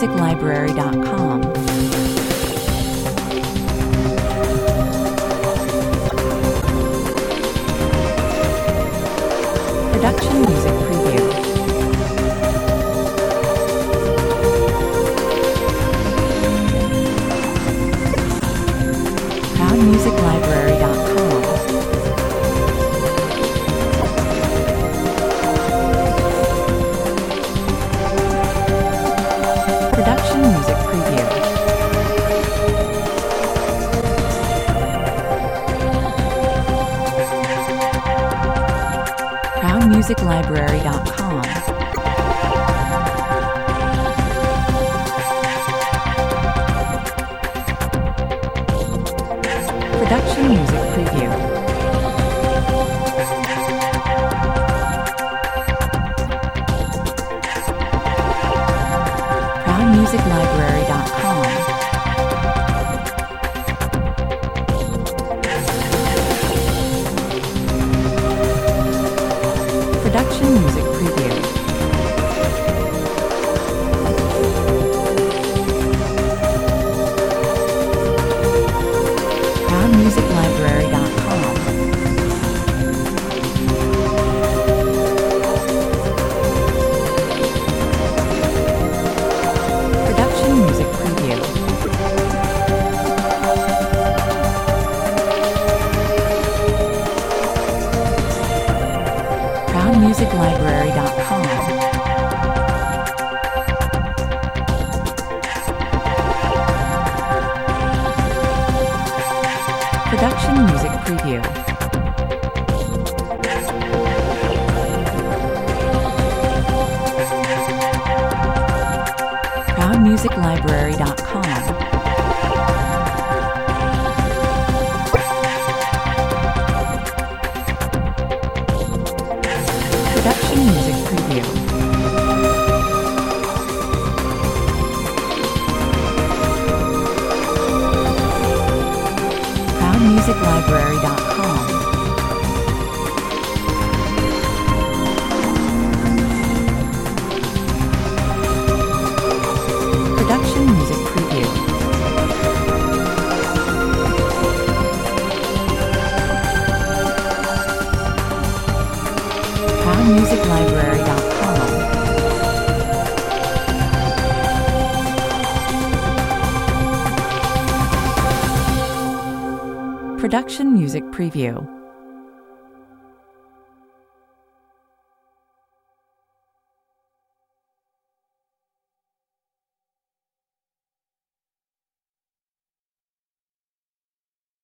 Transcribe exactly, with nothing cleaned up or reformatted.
music library dot com. Production music preview. Proud music library dot com. Production music preview. proud music library dot com. Production music preview. proud music library dot com. Production music preview. proud music library dot com. Production music preview. proud music library dot com. Production music preview. proud music library dot com. Production music preview. proud music library dot com. Production music preview. proud music library dot com. Production music preview.